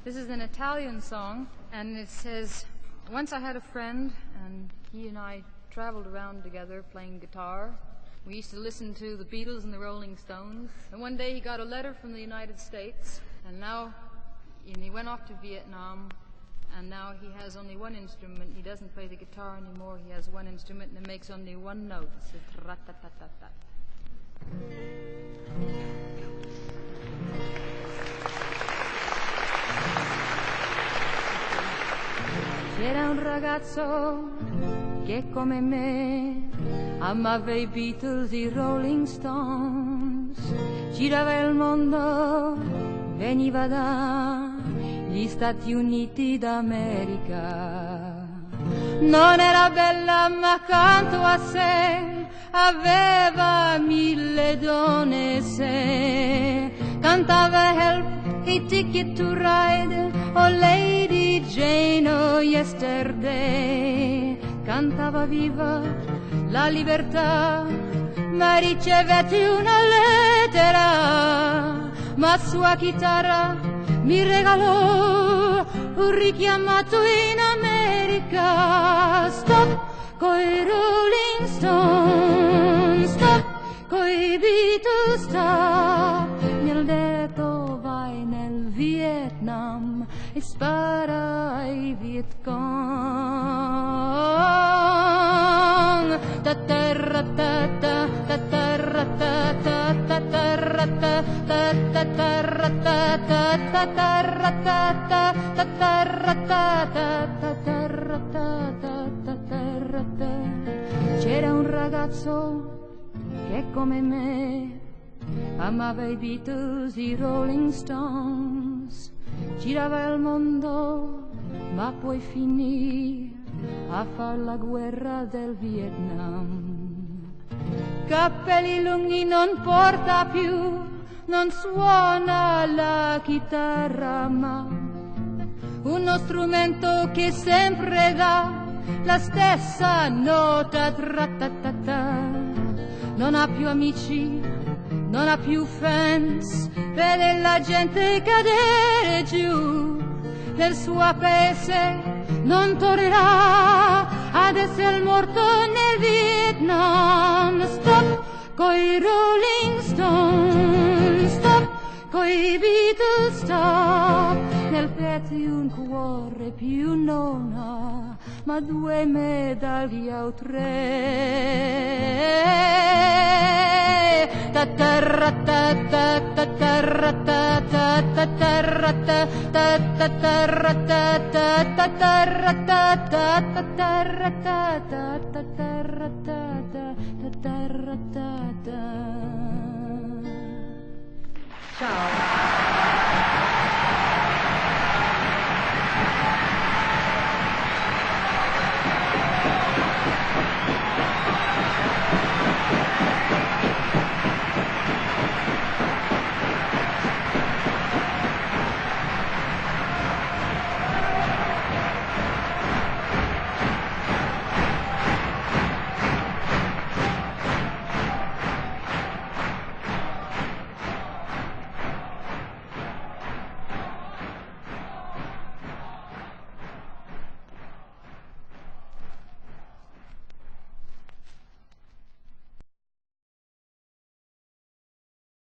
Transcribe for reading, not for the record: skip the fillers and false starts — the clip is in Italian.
This is an Italian song, and it says, once I had a friend, and he and I traveled around together playing guitar. We used to listen to the Beatles and the Rolling Stones. And one day he got a letter from the United States, and he went off to Vietnam, and now he has only one instrument. He doesn't play the guitar anymore. He has one instrument, and it makes only one note. It says rat-tat-tat-tat-tat. C'era un ragazzo che come me amava i Beatles, i Rolling Stones, girava il mondo, veniva dagli Stati Uniti d'America. Non era bella ma accanto a sé aveva 1000 donne se cantava Help, a Ticket to Ride, oh Lady Jane, oh Yesterday. Cantava viva la libertà, ma ricevette una lettera, ma sua chitarra mi regalò un richiamato in America. Stop coi Rolling Stones, stop coi Beatles, stop. Mi ha detto vai nel Vietnam e spara ai Viet Cong. Ta terra ta ta ta terra ta ta ta terra ta ta ta terra ta ta ta terra ta ta ta terra ta ta ta terra ta ta ta terra ta. C'era un ragazzo che come me amava i Beatles, i Rolling Stones, girava il mondo, ma poi finì a far la guerra del Vietnam. Capelli lunghi non porta più, non suona la chitarra, ma uno strumento che sempre dà la stessa nota, tra-ta-ta-ta. Non ha più amici, non ha più fans, vede la gente cadere giù. Nel suo paese non tornerà ad essere morto nel Vietnam. Stop coi Rolling Stones, stop coi Beatles, stop. Nel petto un cuore più non ha, ma 2 medaglie o 3. Ta terra ta ta ta terra ta ta ta terra ta ta ta terra ta ta ta terra ta ta ta terra ta ta ta terra ta ta ta terra ta ta. Ciao.